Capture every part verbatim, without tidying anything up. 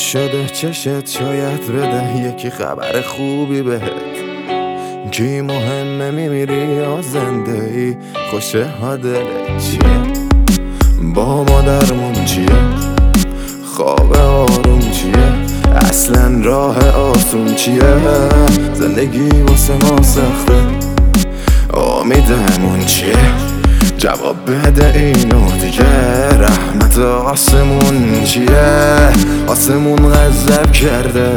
شده چشت شاید بده یکی خبر خوبی بهت. کی مهمه میمیری یا زنده ای؟ خوشه ها دلت چیه؟ با مادرمون چیه؟ خواب آروم چیه؟ اصلا راه آسون چیه؟ زندگی واسه ما سخته، امیدمون چیه؟ جواب بده اینو دیگه. رحمت آسمون چیه؟ آسمون غضب کرده.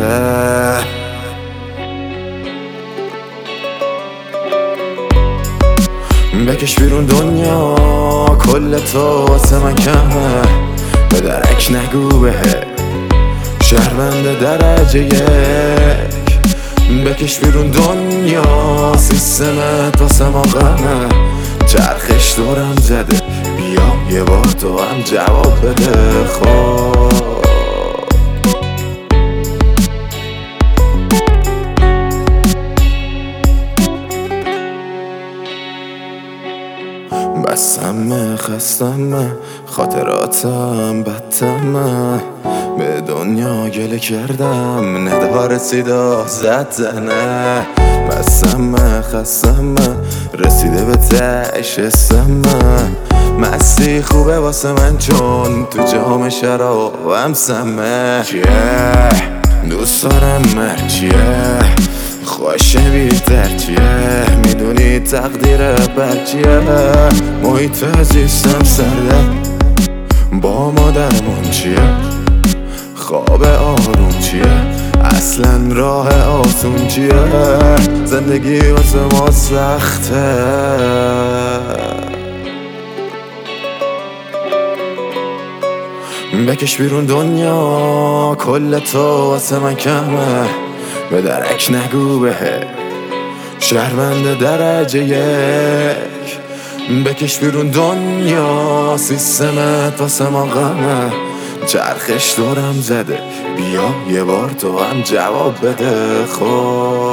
بکش بیرون دنیا، کل تو واسه من کمه. به درک نگو بهه، شهروند درجه یک. بکش بیرون دنیا، سیستمت واسه ما غمه. چرخش دورم زده، بیا یه بار تو هم جواب بده. خب بسمه خستمه، خاطراتم بدتمه. به دنیا گله کردم، ندا رسیدا زد زنه. بسمه خستمه، رسیده به تهش اسمه. مستی خوبه واسه من چون تو جام شرابم سمه. چیه؟ دوست دارم من چیه؟ خوشه بیتر چیه؟ میدونی تقدیر بر چیه؟ محیط زیستم سرده، با مادرمون چیه؟ خواب آروم چیه؟ اصلا راه آسون چیه؟ زندگی واسه ما سخته. بکش بیرون دنیا، کل تو واسه من کمه. به درک نگو بهه، شهروند درجه یک. بکش بیرون دنیا، سیستمت واسه ما غمه. چرخش دورم زده، بیا یه بار تو هم جواب بده. خب